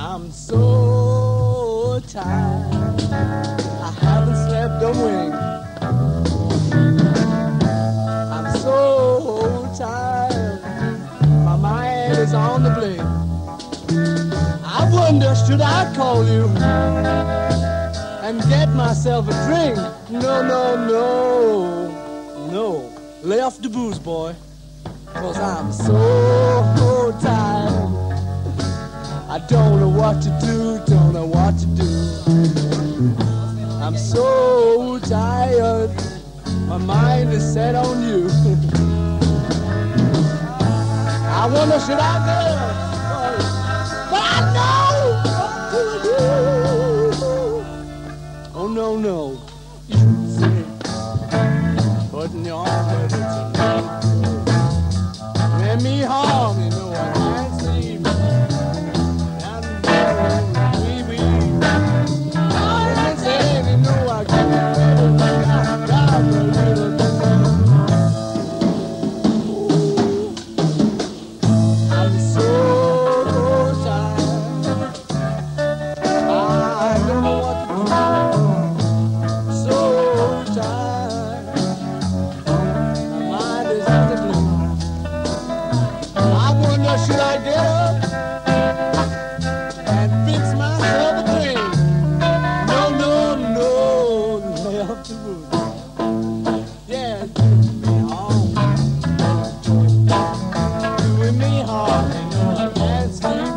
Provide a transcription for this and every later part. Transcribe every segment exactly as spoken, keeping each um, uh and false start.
I'm so tired, I haven't slept a wink. I'm so tired, my mind is on the blink. I wonder, should I call you and get myself a drink? No, no, no, no. Lay off the booze, boy, 'cause I'm so tired. I don't know what to do, don't know what to do. I'm so tired, my mind is set on you. I wonder, should I go? But I know what to do. Oh, no, no. You say, putting your head into me. Let me harm, you know I can't sleep. Should I get up and fix myself a drink? No, no, no, lay off the booze. Yeah, doing me harm, doing me harm. You know I can't sleep.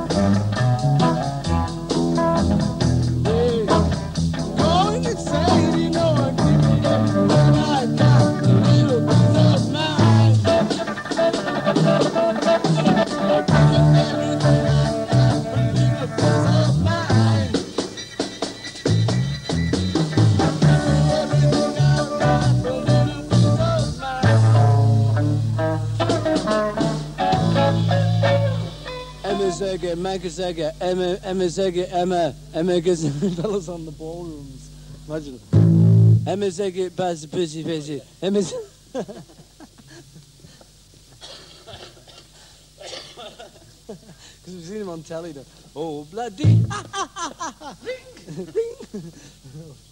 Yeah, going insane. You know I keep it up when I got a little bit of mine. Emma Zega, Mega Zega, Emma, Emma Zega, Emma, Emma gets fellas on the ballrooms. Imagine. Emma Zega, Baz, Busy, Busy, Emma. Because we've seen him on telly. Though. Oh, bloody! Ring! Ring!